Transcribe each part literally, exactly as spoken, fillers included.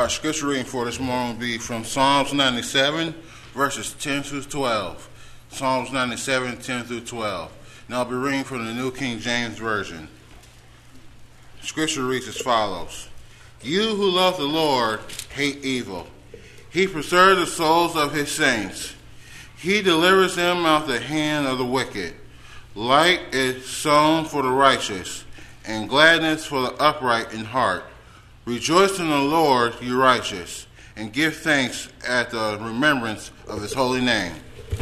Our scripture reading for this morning will be from Psalms ninety-seven, verses ten through twelve. Psalms ninety-seven, ten through twelve. Now I'll be reading from the New King James Version. Scripture reads as follows. You who love the Lord hate evil. He preserves the souls of his saints. He delivers them out of the hand of the wicked. Light is sown for the righteous, and gladness for the upright in heart. Rejoice in the Lord, you righteous, and give thanks at the remembrance of his holy name.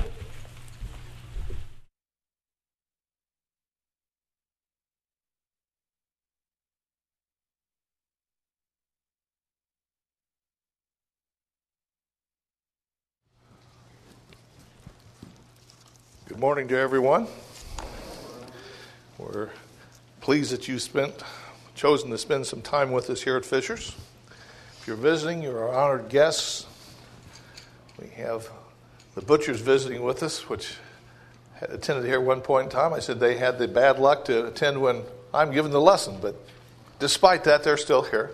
Good morning to everyone. We're pleased that you spent chosen to spend some time with us here at Fishers. If you're visiting, you're our honored guests. We have the Butchers visiting with us, which had attended here at one point in time. I said they had the bad luck to attend when I'm giving the lesson, but despite that, they're still here.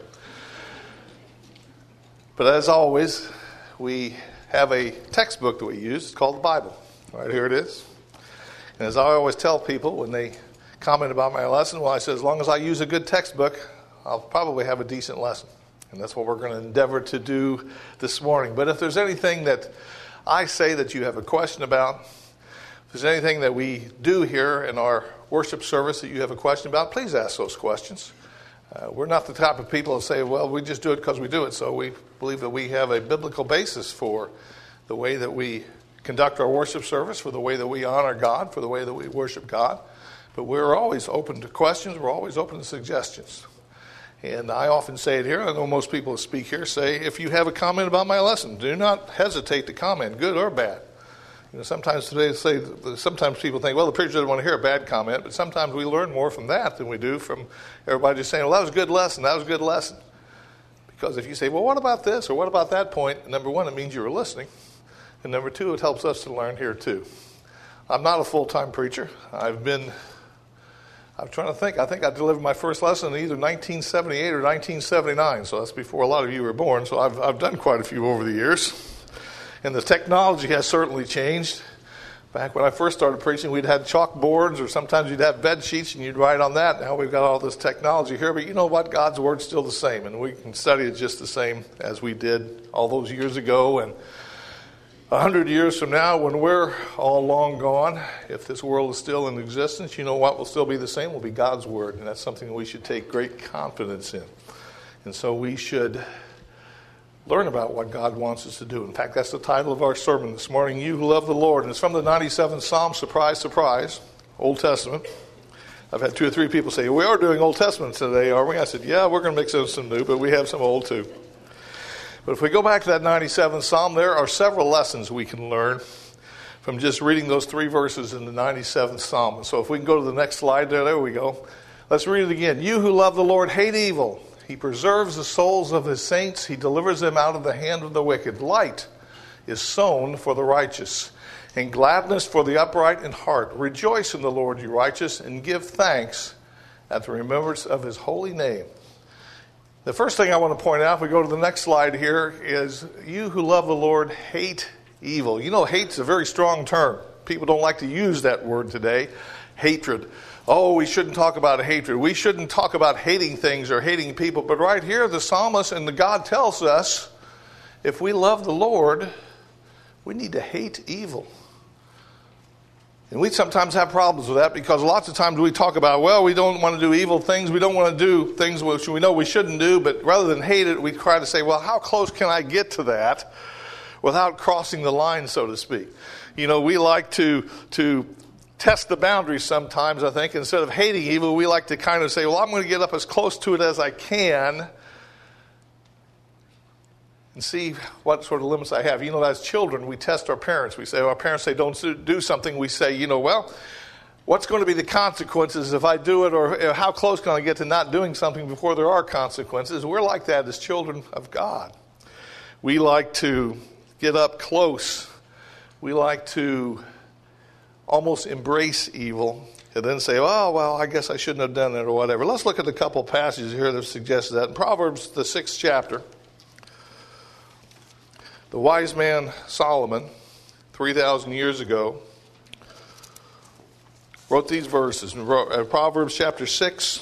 But as always, we have a textbook that we use. It's called the Bible. Right here it is. And as I always tell people when they comment about my lesson, well, I said, as long as I use a good textbook, I'll probably have a decent lesson. And that's what we're going to endeavor to do this morning. But if there's anything that I say that you have a question about, if there's anything that we do here in our worship service that you have a question about, please ask those questions. Uh, we're not the type of people that say, well, we just do it because we do it. So we believe that we have a biblical basis for the way that we conduct our worship service, for the way that we honor God, for the way that we worship God. But we're always open to questions. We're always open to suggestions. And I often say it here. I know most people that speak here say, if you have a comment about my lesson, do not hesitate to comment, good or bad. You know, sometimes today say, sometimes people think, well, the preacher doesn't want to hear a bad comment, but sometimes we learn more from that than we do from everybody just saying, well, that was a good lesson, that was a good lesson. Because if you say, well, what about this or what about that point, number one, it means you were listening. And number two, it helps us to learn here too. I'm not a full-time preacher. I've been... I'm trying to think. I think I delivered my first lesson in either nineteen seventy-eight or nineteen seventy-nine, so that's before a lot of you were born. So I've I've done quite a few over the years. And the technology has certainly changed. Back when I first started preaching, we'd had chalkboards, or sometimes you'd have bed sheets and you'd write on that. Now we've got all this technology here. But you know what? God's Word's still the same, and we can study it just the same as we did all those years ago. And A hundred years from now, when we're all long gone, if this world is still in existence, you know what will still be the same? Will be God's Word. And that's something we should take great confidence in. And so we should learn about what God wants us to do. In fact, that's the title of our sermon this morning, You Who Love the Lord. And it's from the ninety-seventh Psalm, surprise, surprise, Old Testament. I've had two or three people say, we are doing Old Testament today, are we? I said, yeah, we're going to mix in some new, but we have some old too. But if we go back to that ninety-seventh Psalm, there are several lessons we can learn from just reading those three verses in the ninety-seventh Psalm. And so if we can go to the next slide there, there we go. Let's read it again. You who love the Lord hate evil. He preserves the souls of his saints. He delivers them out of the hand of the wicked. Light is sown for the righteous, and gladness for the upright in heart. Rejoice in the Lord, you righteous, and give thanks at the remembrance of his holy name. The first thing I want to point out, if we go to the next slide here, is you who love the Lord hate evil. You know, hate's a very strong term. People don't like to use that word today, hatred. Oh, we shouldn't talk about hatred. We shouldn't talk about hating things or hating people. But right here, the psalmist and the God tells us, if we love the Lord, we need to hate evil. And we sometimes have problems with that because lots of times we talk about, well, we don't want to do evil things. We don't want to do things which we know we shouldn't do. But rather than hate it, we try to say, well, how close can I get to that without crossing the line, so to speak? You know, we like to to test the boundaries sometimes, I think. Instead of hating evil, we like to kind of say, well, I'm going to get up as close to it as I can and see what sort of limits I have. You know, as children, we test our parents. We say, well, our parents say don't do something. We say, you know, well, what's going to be the consequences if I do it, or how close can I get to not doing something before there are consequences? We're like that as children of God. We like to get up close. We like to almost embrace evil and then say, oh, well, I guess I shouldn't have done it or whatever. Let's look at a couple passages here that suggest that. In Proverbs, the sixth chapter, The wise man Solomon, three thousand years ago, wrote these verses in Proverbs chapter six.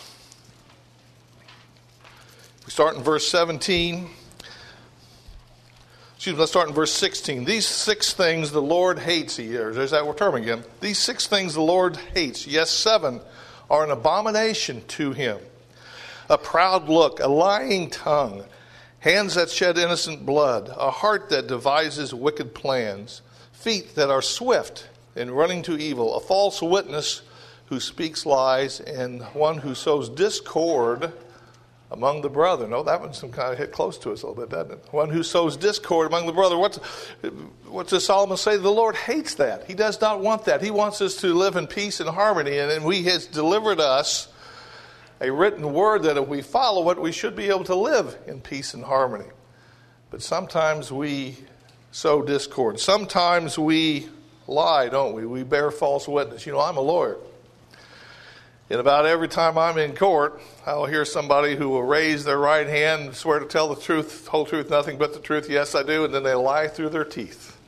We start in verse seventeen. Excuse me, let's start in verse sixteen. These six things the Lord hates. There's that term again. These six things the Lord hates. Yes, seven are an abomination to him. A proud look, a lying tongue, hands that shed innocent blood, a heart that devises wicked plans, feet that are swift in running to evil, a false witness who speaks lies, and one who sows discord among the brethren. Oh, that one's some kind of hit close to us a little bit, doesn't it? One who sows discord among the brethren. What's, what does Solomon say? The Lord hates that. He does not want that. He wants us to live in peace and harmony, and, and He has delivered us a written word that if we follow it, we should be able to live in peace and harmony. But sometimes we sow discord. Sometimes we lie, don't we? We bear false witness. You know, I'm a lawyer. And about every time I'm in court, I'll hear somebody who will raise their right hand and swear to tell the truth, whole truth, nothing but the truth. Yes, I do. And then they lie through their teeth.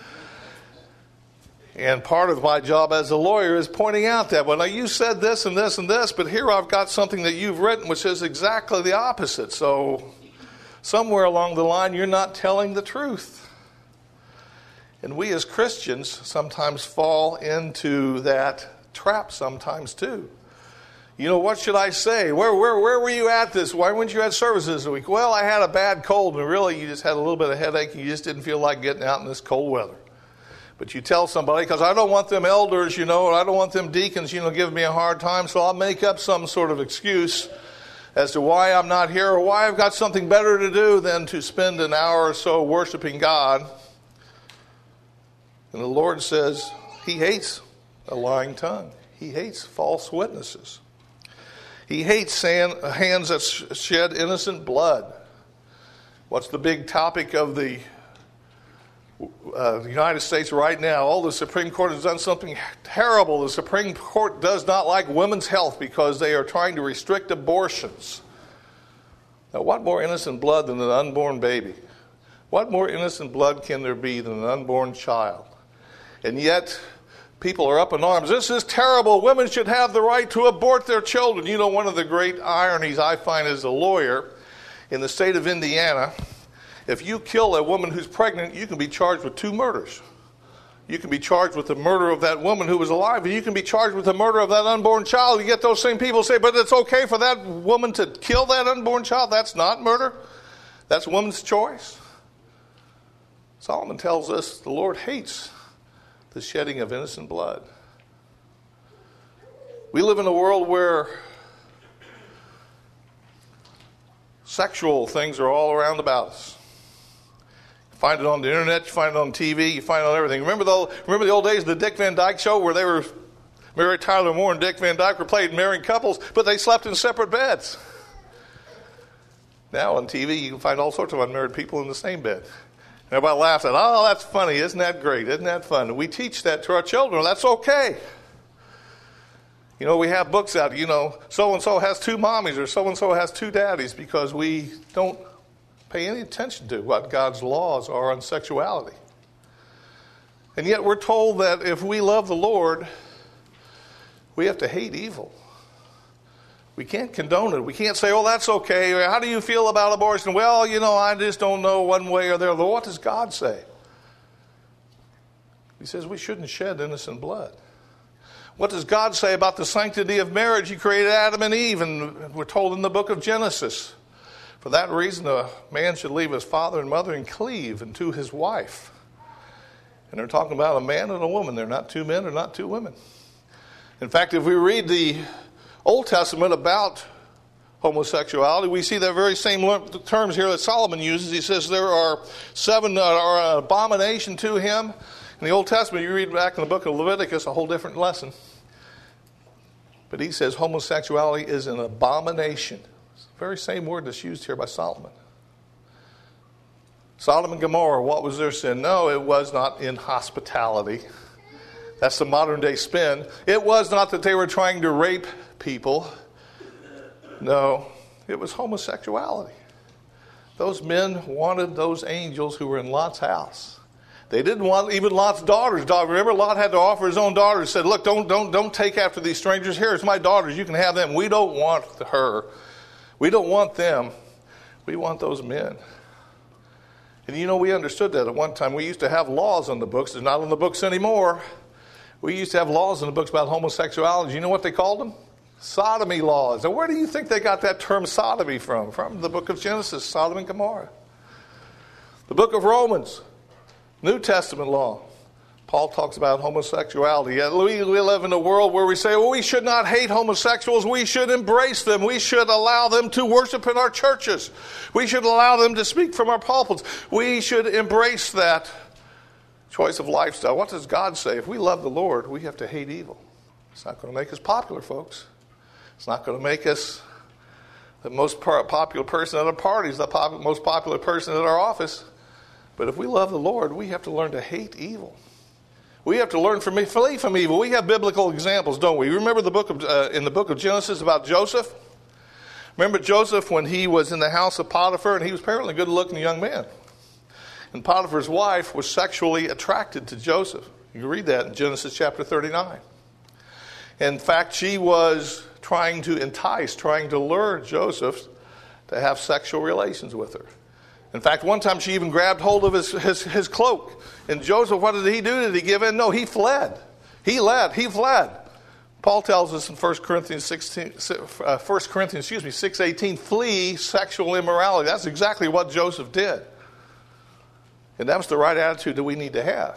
And part of my job as a lawyer is pointing out that, well, now you said this and this and this, but here I've got something that you've written which is exactly the opposite. So somewhere along the line, you're not telling the truth. And we as Christians sometimes fall into that trap sometimes too. You know, what should I say? Where where where were you at this? Why weren't you at services this week? Well, I had a bad cold, and really you just had a little bit of headache, and you just didn't feel like getting out in this cold weather. But you tell somebody, because I don't want them elders, you know, or I don't want them deacons, you know, giving me a hard time, so I'll make up some sort of excuse as to why I'm not here, or why I've got something better to do than to spend an hour or so worshiping God. And the Lord says He hates a lying tongue. He hates false witnesses. He hates hands that shed innocent blood. What's the big topic of the uh, United States right now? Oh, the Supreme Court has done something terrible. The Supreme Court does not like women's health because they are trying to restrict abortions. Now, what more innocent blood than an unborn baby? What more innocent blood can there be than an unborn child? And yet, people are up in arms. This is terrible. Women should have the right to abort their children. You know, one of the great ironies I find as a lawyer in the state of Indiana, if you kill a woman who's pregnant, you can be charged with two murders. You can be charged with the murder of that woman who was alive, and you can be charged with the murder of that unborn child. You get those same people say, but it's okay for that woman to kill that unborn child. That's not murder. That's a woman's choice. Solomon tells us the Lord hates the shedding of innocent blood. We live in a world where sexual things are all around about us. You find it on the internet, you find it on T V, you find it on everything. Remember the, remember the old days of the Dick Van Dyke Show where they were, Mary Tyler Moore and Dick Van Dyke were playing married couples, but they slept in separate beds. Now on T V you can find all sorts of unmarried people in the same bed. Everybody laughs at, oh, that's funny. Isn't that great? Isn't that fun? And we teach that to our children. That's okay. You know, we have books out, you know, so-and-so has two mommies or so-and-so has two daddies because we don't pay any attention to what God's laws are on sexuality. And yet we're told that if we love the Lord, we have to hate evil. We can't condone it. We can't say, oh, that's okay. How do you feel about abortion? Well, you know, I just don't know one way or the other. What does God say? He says we shouldn't shed innocent blood. What does God say about the sanctity of marriage? He created Adam and Eve, and we're told in the book of Genesis, for that reason a man should leave his father and mother and cleave unto his wife. And they're talking about a man and a woman. They're not two men, they're not two women. In fact, if we read the Old Testament about homosexuality, we see the very same terms here that Solomon uses. He says there are seven that are an abomination to him. In the Old Testament, you read back in the book of Leviticus, a whole different lesson. But he says homosexuality is an abomination. It's the very same word that's used here by Solomon. Sodom and Gomorrah, what was their sin? No, it was not inhospitality. That's the modern day spin. It was not that they were trying to rape people. No, it was homosexuality. those men wanted those angels who were in Lot's house. They didn't want even Lot's daughters. Remember, Lot had to offer his own daughters. Said, look, don't, don't, don't take after these strangers. Here's my daughters. You can have them. We don't want her. We don't want them. We want those men. And you know, we understood that at one time. We used to have laws on the books. They're not on the books anymore. We used to have laws in the books about homosexuality. You know what they called them? Sodomy laws. And where do you think they got that term sodomy from? From the book of Genesis, Sodom and Gomorrah. The book of Romans, New Testament law. Paul talks about homosexuality. Yet we live in a world where we say, well, we should not hate homosexuals. We should embrace them. We should allow them to worship in our churches. We should allow them to speak from our pulpits. We should embrace that choice of lifestyle. What does God say? If we love the Lord, we have to hate evil. It's not going to make us popular, folks. It's not going to make us the most popular person at our parties, the pop- most popular person at our office. But if we love the Lord, we have to learn to hate evil. We have to learn from flee from evil. We have biblical examples, don't we? Remember the book of uh, in the book of Genesis about Joseph? Remember Joseph when he was in the house of Potiphar, and he was apparently a good-looking young man. And Potiphar's wife was sexually attracted to Joseph. You can read that in Genesis chapter thirty-nine. In fact, she was trying to entice, trying to lure Joseph to have sexual relations with her. In fact, one time she even grabbed hold of his, his, his cloak. And Joseph, what did he do? Did he give in? No, he fled. He led. He fled. Paul tells us in First Corinthians sixteen, uh, First Corinthians, excuse me, six eighteen, flee sexual immorality. That's exactly what Joseph did. And that was the right attitude that we need to have.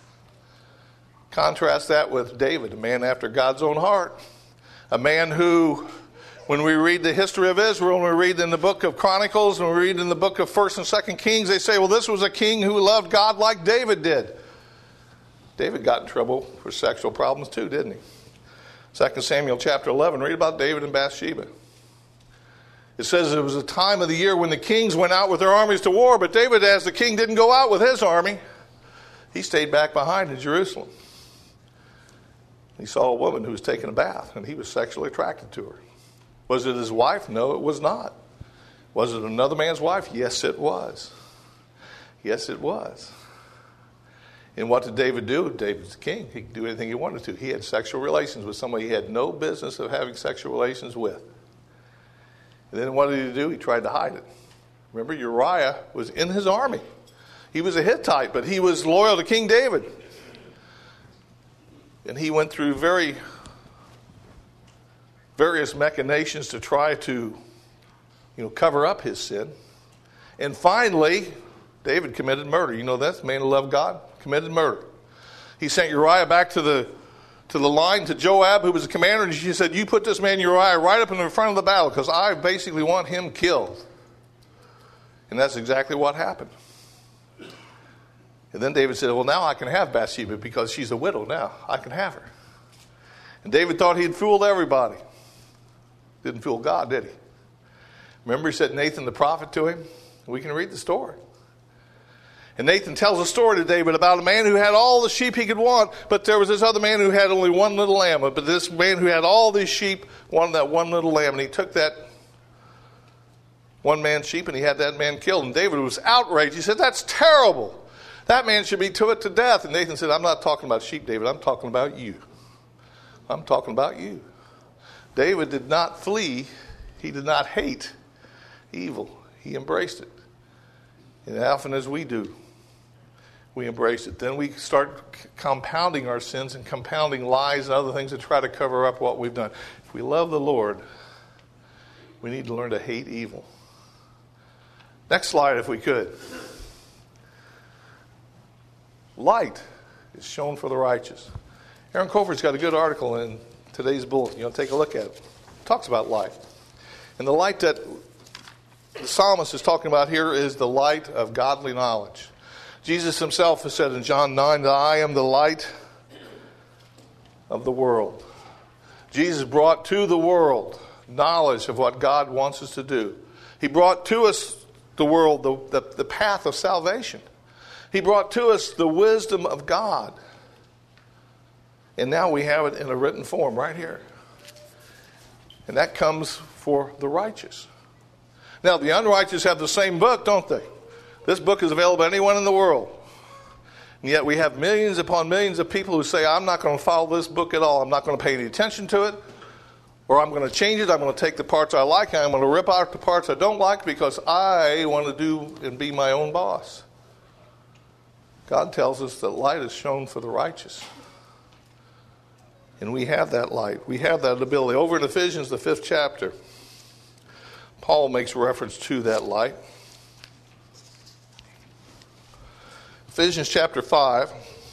Contrast that with David, a man after God's own heart. A man who, when we read the history of Israel, when we read in the book of Chronicles, when we read in the book of First and Second Kings, they say, well, this was a king who loved God like David did. David got in trouble for sexual problems too, didn't he? Second Samuel chapter eleven, read about David and Bathsheba. It says it was a time of the year when the kings went out with their armies to war, but David, as the king, didn't go out with his army. He stayed back behind in Jerusalem. He saw a woman who was taking a bath, and he was sexually attracted to her. Was it his wife? No, it was not. Was it another man's wife? Yes, it was. Yes, it was. And what did David do? David's the king. He could do anything he wanted to. He had sexual relations with somebody he had no business of having sexual relations with. And then what did he do? He tried to hide it. Remember, Uriah was in his army. He was a Hittite, but he was loyal to King David. And he went through very various machinations to try to, you know, cover up his sin. And finally, David committed murder. You know that? The man who loved God committed murder. He sent Uriah back to the to the line to Joab, who was the commander, and he said, you put this man Uriah right up in the front of the battle because I basically want him killed. And that's exactly what happened. And then David said, well, now I can have Bathsheba because she's a widow now. I can have her. And David thought he'd fooled everybody. Didn't fool God, did he? Remember he said Nathan the prophet to him? We can read the story. And Nathan tells a story to David about a man who had all the sheep he could want, but there was this other man who had only one little lamb. But this man who had all these sheep wanted that one little lamb. And he took that one man's sheep and he had that man killed. And David was outraged. He said, that's terrible. That man should be put to death. And Nathan said, I'm not talking about sheep, David. I'm talking about you. I'm talking about you. David did not flee. He did not hate evil. He embraced it. And often as we do, we embrace it. Then we start c- compounding our sins and compounding lies and other things to try to cover up what we've done. If we love the Lord, we need to learn to hate evil. Next slide, if we could. Light is shown for the righteous. Aaron Cofer's got a good article in today's bulletin. You'll take a look at it. It talks about light. And the light that the psalmist is talking about here is the light of godly knowledge. Jesus himself has said in John nine that I am the light of the world. Jesus brought to the world knowledge of what God wants us to do. He brought to us the world the, the, the path of salvation. He brought to us the wisdom of God. And now we have it in a written form right here. And that comes for the righteous. Now, the unrighteous have the same book, don't they? This book is available to anyone in the world. And yet we have millions upon millions of people who say, I'm not going to follow this book at all. I'm not going to pay any attention to it. Or I'm going to change it. I'm going to take the parts I like and I'm going to rip out the parts I don't like because I want to do and be my own boss. God tells us that light is shown for the righteous. And we have that light. We have that ability. Over in Ephesians, the fifth chapter, Paul makes reference to that light. Ephesians chapter five.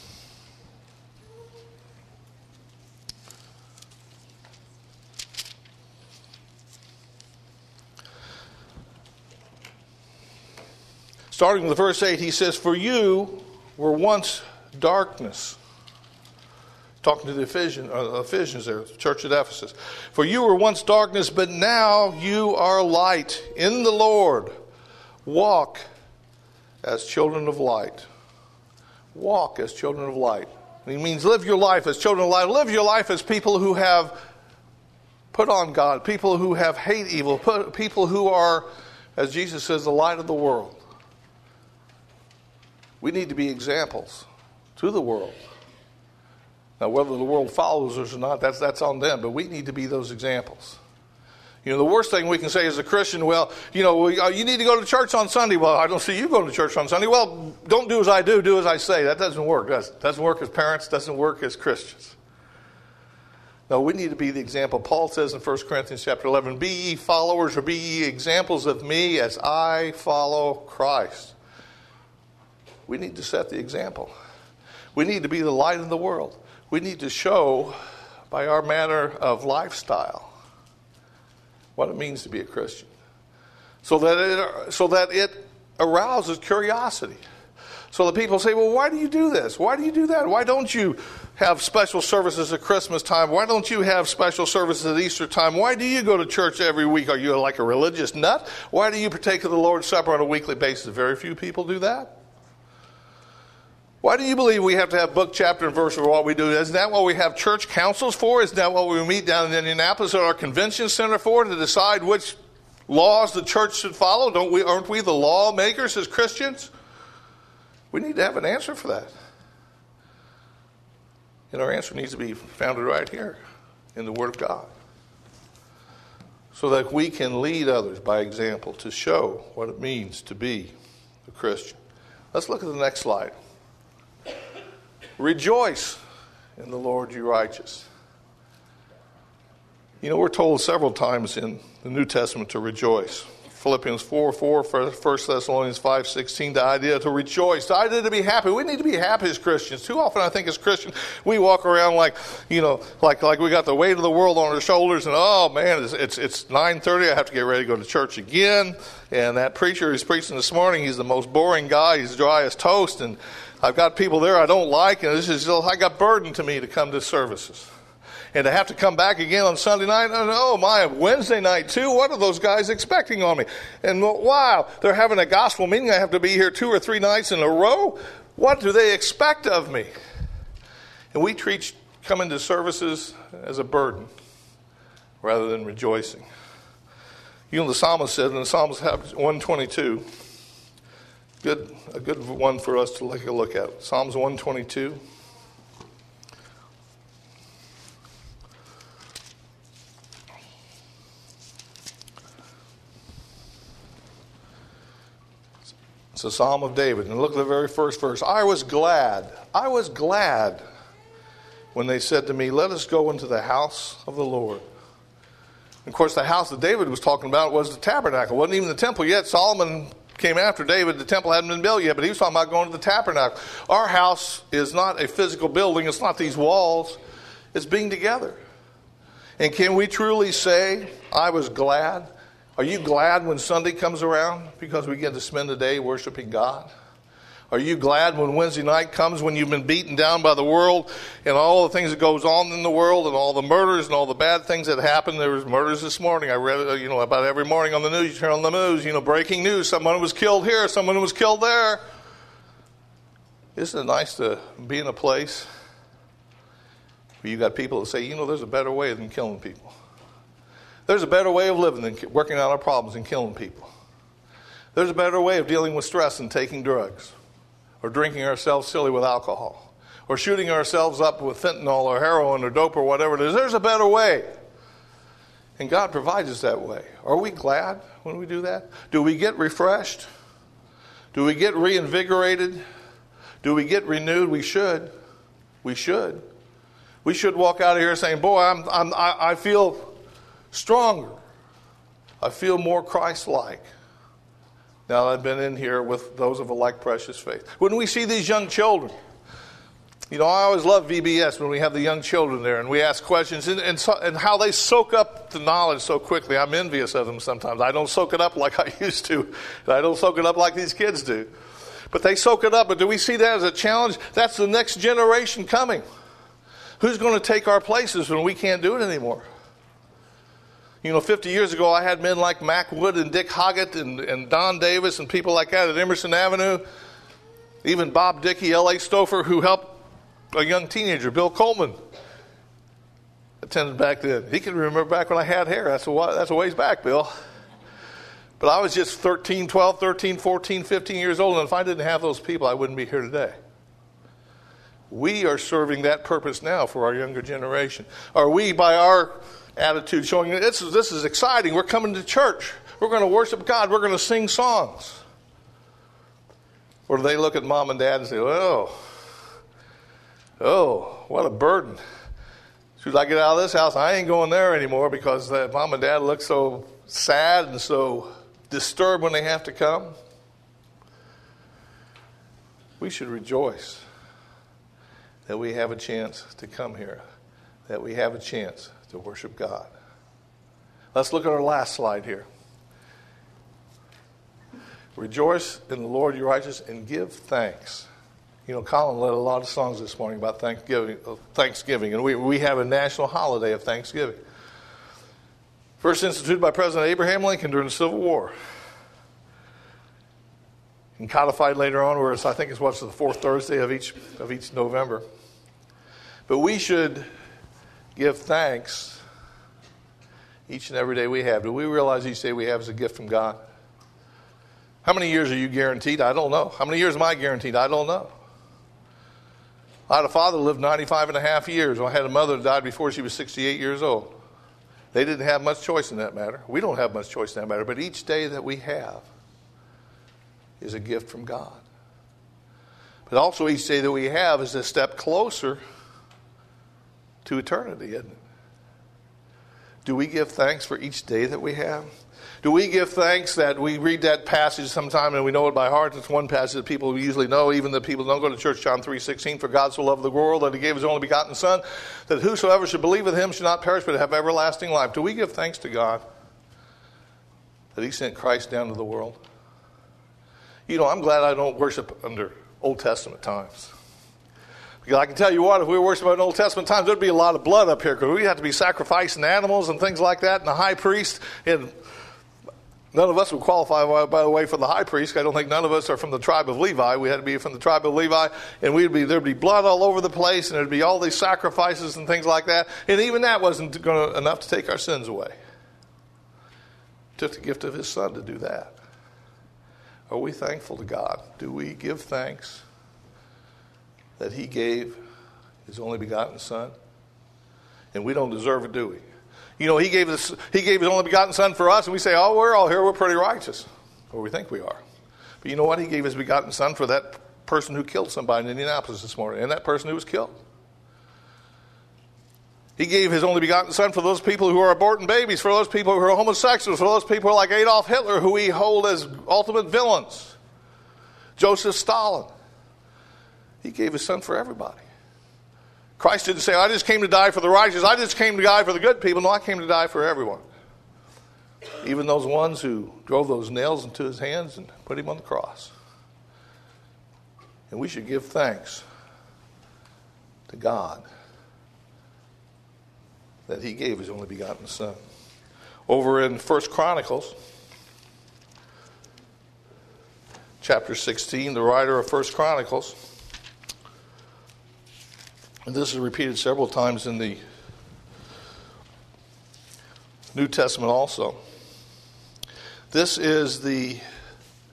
Starting with verse eight, he says, for you were once darkness. Talking to the Ephesians, uh, Ephesians there, the church at Ephesus. For you were once darkness, but now you are light in the Lord. Walk as children of light. Walk as children of light. He means live your life as children of light. Live your life as people who have put on God. People who have hate evil. People who are, as Jesus says, the light of the world. We need to be examples to the world. Now, whether the world follows us or not, that's, that's on them. But we need to be those examples. You know, the worst thing we can say as a Christian, well, you know, we, uh, you need to go to church on Sunday. Well, I don't see you going to church on Sunday. Well, don't do as I do, do as I say. That doesn't work. That doesn't work as parents, doesn't work as Christians. No, we need to be the example. Paul says in First Corinthians chapter eleven, be ye followers or be ye examples of me as I follow Christ. We need to set the example. We need to be the light of the world. We need to show by our manner of lifestyle what it means to be a Christian, so that it so that it arouses curiosity. So that people say, well, why do you do this? Why do you do that? Why don't you have special services at Christmas time? Why don't you have special services at Easter time? Why do you go to church every week? Are you like a religious nut? Why do you partake of the Lord's Supper on a weekly basis? Very few people do that. Why do you believe we have to have book, chapter, and verse for what we do? Isn't that what we have church councils for? Isn't that what we meet down in Indianapolis at our convention center for, to decide which laws the church should follow? Don't we? Aren't we the lawmakers as Christians? We need to have an answer for that. And our answer needs to be founded right here in the Word of God, so that we can lead others by example to show what it means to be a Christian. Let's look at the next slide. Rejoice in the Lord, you righteous. You know, we're told several times in the New Testament to rejoice. Philippians four four, First Thessalonians five sixteen, the idea to rejoice, the idea to be happy. We need to be happy as Christians. Too often I think as Christians, we walk around like, you know, like like we got the weight of the world on our shoulders, and oh man, it's it's, it's nine thirty, I have to get ready to go to church again. And that preacher who's preaching this morning, he's the most boring guy, he's dry as toast, and I've got people there I don't like, and this is I got burden to me to come to services. And to have to come back again on Sunday night, oh my, Wednesday night too, what are those guys expecting on me? And wow, they're having a gospel meeting, I have to be here two or three nights in a row? What do they expect of me? And we treat coming to services as a burden rather than rejoicing. You know, the psalmist said in Psalms one twenty-two, good, a good one for us to take a look at. Psalms one twenty-two. It's a Psalm of David. And look at the very first verse. I was glad. I was glad when they said to me, let us go into the house of the Lord. And of course, the house that David was talking about was the tabernacle. It wasn't even the temple yet. Solomon came after David. The temple hadn't been built yet, but he was talking about going to the tabernacle. Our house is not a physical building. It's not these walls. It's being together. And can we truly say, I was glad? Are you glad when Sunday comes around because we get to spend the day worshiping God? Are you glad when Wednesday night comes, when you've been beaten down by the world and all the things that goes on in the world and all the murders and all the bad things that happen? There was murders this morning. I read, you know, about every morning on the news. You turn on the news, you know, breaking news. Someone was killed here. Someone was killed there. Isn't it nice to be in a place where you got people that say, you know, there's a better way than killing people. There's a better way of living than working out our problems than killing people. There's a better way of dealing with stress than taking drugs or drinking ourselves silly with alcohol or shooting ourselves up with fentanyl or heroin or dope or whatever it is. There's a better way. And God provides us that way. Are we glad when we do that? Do we get refreshed? Do we get reinvigorated? Do we get renewed? We should. We should. We should walk out of here saying, boy, I'm, I'm, I, I feel stronger. I feel more Christ-like. Now I've been in here with those of a like precious faith. When we see these young children, you know, I always love V B S when we have the young children there and we ask questions and, and, so, and how they soak up the knowledge so quickly. I'm envious of them sometimes. I don't soak it up like I used to. And I don't soak it up like these kids do. But they soak it up. But do we see that as a challenge? That's the next generation coming. Who's going to take our places when we can't do it anymore? You know, fifty years ago, I had men like Mac Wood and Dick Hoggett and, and Don Davis and people like that at Emerson Avenue. Even Bob Dickey, L A Stouffer, who helped a young teenager, Bill Coleman, attended back then. He can remember back when I had hair. That's a, that's a ways back, Bill. But I was just thirteen, twelve, thirteen, fourteen, fifteen years old, and if I didn't have those people, I wouldn't be here today. We are serving that purpose now for our younger generation. Are we, by our attitude, showing this is, this is exciting, we're coming to church, we're going to worship God, we're going to sing songs? Or do they look at mom and dad and say, oh, oh, what a burden. As soon as I get out of this house, I ain't going there anymore because uh, mom and dad look so sad and so disturbed when they have to come. We should rejoice that we have a chance to come here, that we have a chance to worship God. Let's look at our last slide here. Rejoice in the Lord, you righteous, and give thanks. You know, Colin led a lot of songs this morning about Thanksgiving, Thanksgiving, and we, we have a national holiday of Thanksgiving. First instituted by President Abraham Lincoln during the Civil War. And codified later on, where it's, I think it's what's the fourth Thursday of each of each November. But we should give thanks each and every day we have. Do we realize each day we have is a gift from God? How many years are you guaranteed? I don't know. How many years am I guaranteed? I don't know. I had a father who lived ninety-five and a half years. I had a mother who died before she was sixty-eight years old. They didn't have much choice in that matter. We don't have much choice in that matter. But each day that we have is a gift from God. But also each day that we have is a step closer to eternity, isn't it? Do we give thanks for each day that we have? Do we give thanks that we read that passage sometime and we know it by heart? It's one passage that people usually know, even the people who don't go to church, John three sixteen, for God so loved the world that he gave his only begotten Son, that whosoever should believe in him should not perish but have everlasting life. Do we give thanks to God that he sent Christ down to the world? You know, I'm glad I don't worship under Old Testament times. Because I can tell you what, if we were worshiping in Old Testament times, there'd be a lot of blood up here because we'd have to be sacrificing animals and things like that, and the high priest, and none of us would qualify, by the way, for the high priest. I don't think none of us are from the tribe of Levi. We had to be from the tribe of Levi, and we'd be there'd be blood all over the place, and there'd be all these sacrifices and things like that. And even that wasn't gonna, enough to take our sins away. It took the gift of his Son to do that. Are we thankful to God? Do we give thanks that he gave his only begotten Son? And we don't deserve it, do we? You know, he gave us, he gave his only begotten Son for us, and we say, oh, we're all here, we're pretty righteous. Or we think we are. But you know what? He gave his begotten Son for that person who killed somebody in Indianapolis this morning, and that person who was killed. He gave his only begotten Son for those people who are aborting babies, for those people who are homosexuals, for those people like Adolf Hitler, who we hold as ultimate villains. Joseph Stalin. He gave his Son for everybody. Christ didn't say, I just came to die for the righteous. I just came to die for the good people. No, I came to die for everyone. Even those ones who drove those nails into his hands and put him on the cross. And we should give thanks to God that he gave his only begotten Son. Over in First Chronicles, chapter sixteen, the writer of First Chronicles, and this is repeated several times in the New Testament also. This is the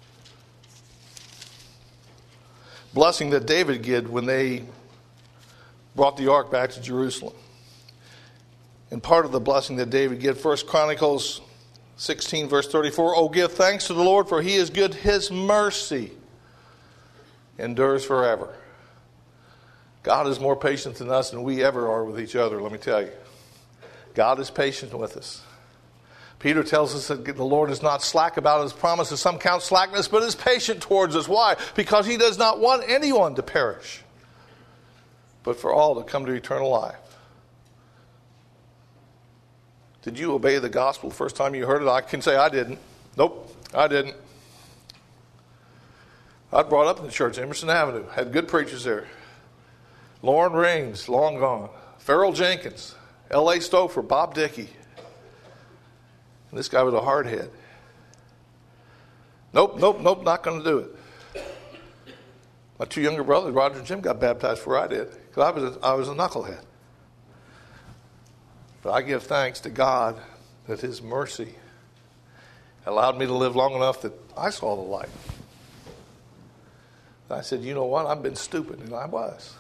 blessing that David did when they brought the ark back to Jerusalem. And part of the blessing that David did, First Chronicles sixteen, verse thirty-four, "Oh, give thanks to the Lord, for he is good. His mercy endures forever." God is more patient than us than we ever are with each other, let me tell you. God is patient with us. Peter tells us that the Lord is not slack about his promises. Some count slackness, but is patient towards us. Why? Because he does not want anyone to perish, but for all to come to eternal life. Did you obey the gospel the first time you heard it? I can say I didn't. Nope, I didn't. I brought up in the church, Emerson Avenue. Had good preachers there. Lauren Raines, long gone. Farrell Jenkins, L A Stouffer, Bob Dickey. And this guy was a hard head. Nope, nope, nope, not going to do it. My two younger brothers, Roger and Jim, got baptized before I did. Because I was a, I was a knucklehead. But I give thanks to God that his mercy allowed me to live long enough that I saw the light. And I said, you know what? I've been stupid, and I was.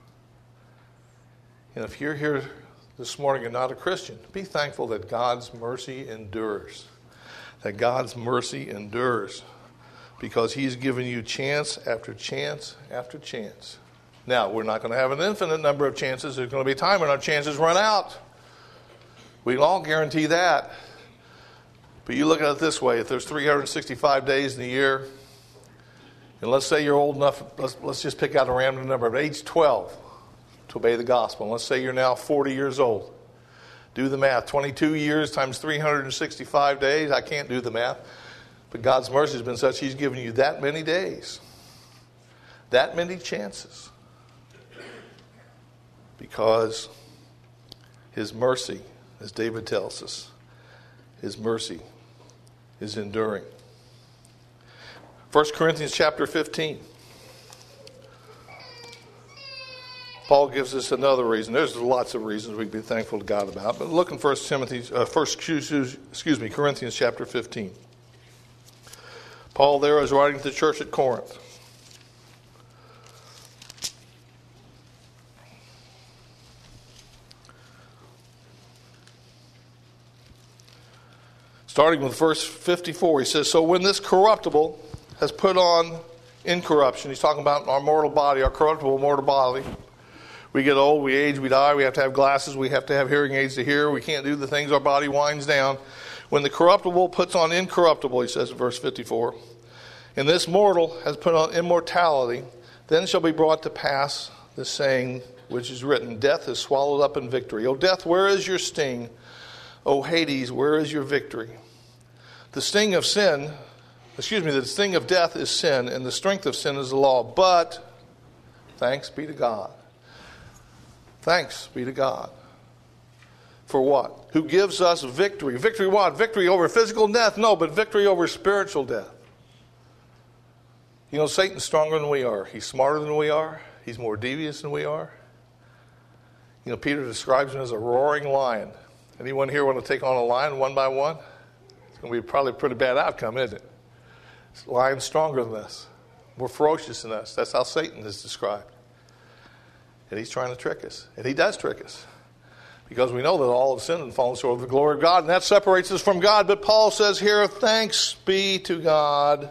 And if you're here this morning and not a Christian, be thankful that God's mercy endures. That God's mercy endures. Because he's given you chance after chance after chance. Now, we're not going to have an infinite number of chances. There's going to be a time when our chances run out. We can all guarantee that. But you look at it this way. If there's three hundred sixty-five days in the year, and let's say you're old enough, let's, let's just pick out a random number, of age twelve to obey the gospel. And let's say you're now forty years old. Do the math. twenty-two years times three hundred sixty-five days. I can't do the math. But God's mercy has been such, he's given you that many days. That many chances. Because his mercy, as David tells us, his mercy is enduring. First Corinthians chapter fifteen. Paul gives us another reason. There's lots of reasons we can be thankful to God about. But look in First Timothy, uh, First excuse, excuse me, Corinthians chapter fifteen. Paul there is writing to the church at Corinth. Starting with verse fifty-four, he says, "So when this corruptible has put on incorruption," he's talking about our mortal body, our corruptible mortal body. We get old, we age, we die, we have to have glasses, we have to have hearing aids to hear, we can't do the things, our body winds down. When the corruptible puts on incorruptible, he says in verse fifty-four, "and this mortal has put on immortality, then shall be brought to pass the saying which is written, death is swallowed up in victory. O death, where is your sting? O Hades, where is your victory? The sting of sin, excuse me, the sting of death is sin, and the strength of sin is the law. But thanks be to God." Thanks be to God. For what? Who gives us victory. Victory what? Victory over physical death? No, but victory over spiritual death. You know, Satan's stronger than we are. He's smarter than we are. He's more devious than we are. You know, Peter describes him as a roaring lion. Anyone here want to take on a lion one by one? It's going to be probably a pretty bad outcome, isn't it? This lion's stronger than us, more ferocious than us. That's how Satan is described. And he's trying to trick us. And he does trick us. Because we know that all have sinned and fallen short of the glory of God. And that separates us from God. But Paul says here, thanks be to God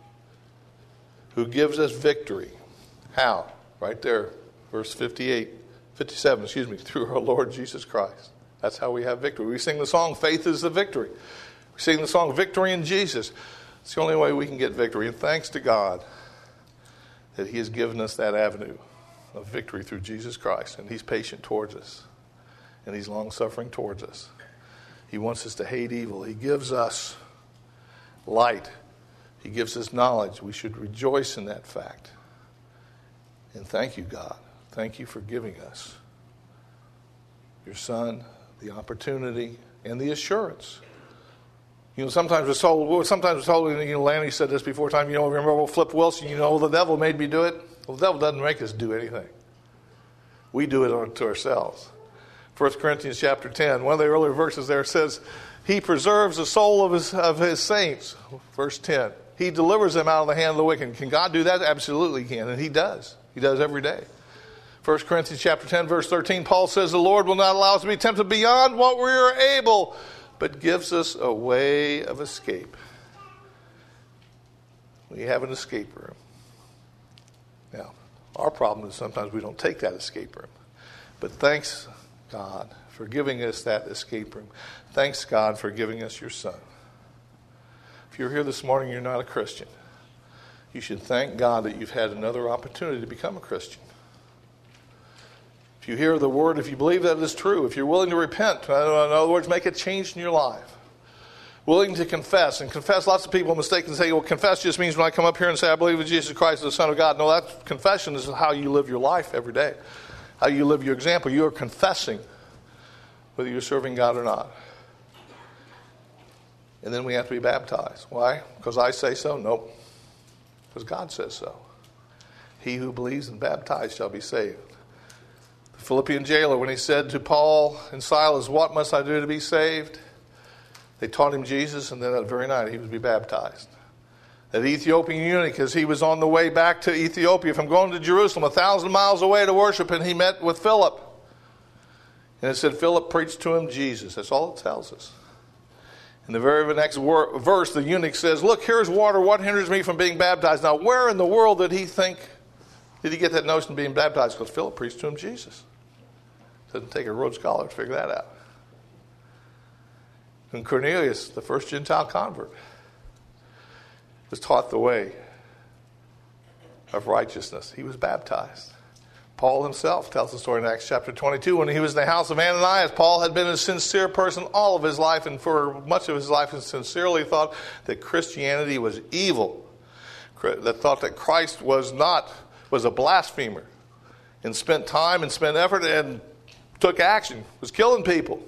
who gives us victory. How? Right there. Verse fifty-eight, fifty-seven, excuse me. Through our Lord Jesus Christ. That's how we have victory. We sing the song, faith is the victory. We sing the song, victory in Jesus. It's the only way we can get victory. And thanks to God that he has given us that avenue of victory through Jesus Christ. And he's patient towards us. And he's long-suffering towards us. He wants us to hate evil. He gives us light. He gives us knowledge. We should rejoice in that fact. And thank you, God. Thank you for giving us your Son, the opportunity, and the assurance. You know, sometimes we're told, sometimes we're told, you know, Lanny said this before time, you know, remember Flip Wilson, you know, the devil made me do it. Well, the devil doesn't make us do anything. We do it to ourselves. First Corinthians chapter ten, one of the earlier verses there says, he preserves the soul of his, of his saints. Verse ten. He delivers them out of the hand of the wicked. Can God do that? Absolutely he can, and he does. He does every day. First Corinthians chapter ten, verse thirteen, Paul says, the Lord will not allow us to be tempted beyond what we are able, but gives us a way of escape. We have an escape room. Now, our problem is sometimes we don't take that escape room. But thanks God for giving us that escape room. Thanks God for giving us your Son. If you're here this morning and you're not a Christian, you should thank God that you've had another opportunity to become a Christian. If you hear the word, if you believe that it is true, if you're willing to repent, in other words, make a change in your life, willing to confess, and confess, lots of people mistakenly say, well, confess just means when I come up here and say I believe in Jesus Christ as the Son of God. No, that confession is how you live your life every day, how you live your example. You are confessing whether you're serving God or not. And then we have to be baptized. Why? Because I say so? Nope. Because God says so. He who believes and baptized shall be saved. The Philippian jailer, when he said to Paul and Silas, what must I do to be saved? They taught him Jesus, and then that very night he was to be baptized. That Ethiopian eunuch, as he was on the way back to Ethiopia from going to Jerusalem, a thousand miles away to worship, and he met with Philip. And it said Philip preached to him Jesus. That's all it tells us. In the very next wor- verse, the eunuch says, look, here's water. What hinders me from being baptized? Now, where in the world did he think, did he get that notion of being baptized? Because Philip preached to him Jesus. It doesn't take a Rhodes Scholar to figure that out. And Cornelius, the first Gentile convert, was taught the way of righteousness. He was baptized. Paul himself tells the story in Acts chapter twenty-two. When he was in the house of Ananias, Paul had been a sincere person all of his life, and for much of his life he sincerely thought that Christianity was evil, that thought that Christ was not, was a blasphemer, and spent time and spent effort and took action, was killing people.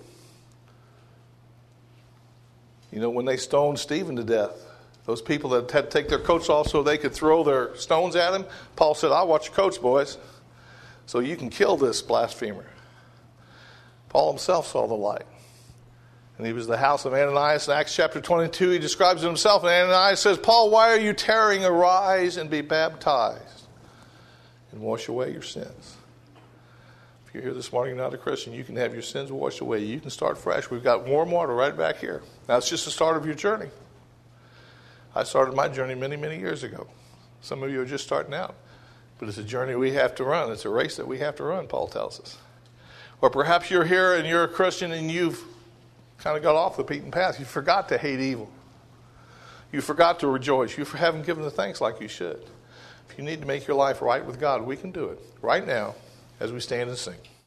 You know, when they stoned Stephen to death, those people that had to take their coats off so they could throw their stones at him, Paul said, I'll watch your coats, boys, so you can kill this blasphemer. Paul himself saw the light. And he was in the house of Ananias. In Acts chapter twenty-two, he describes it himself. And Ananias says, Paul, why are you tarrying? Arise and be baptized and wash away your sins. If you're here this morning, you're not a Christian, you can have your sins washed away. You can start fresh. We've got warm water right back here. Now, it's just the start of your journey. I started my journey many, many years ago. Some of you are just starting out. But it's a journey we have to run. It's a race that we have to run, Paul tells us. Or perhaps you're here and you're a Christian and you've kind of got off the beaten path. You forgot to hate evil. You forgot to rejoice. You haven't given the thanks like you should. If you need to make your life right with God, we can do it right now as we stand and sing.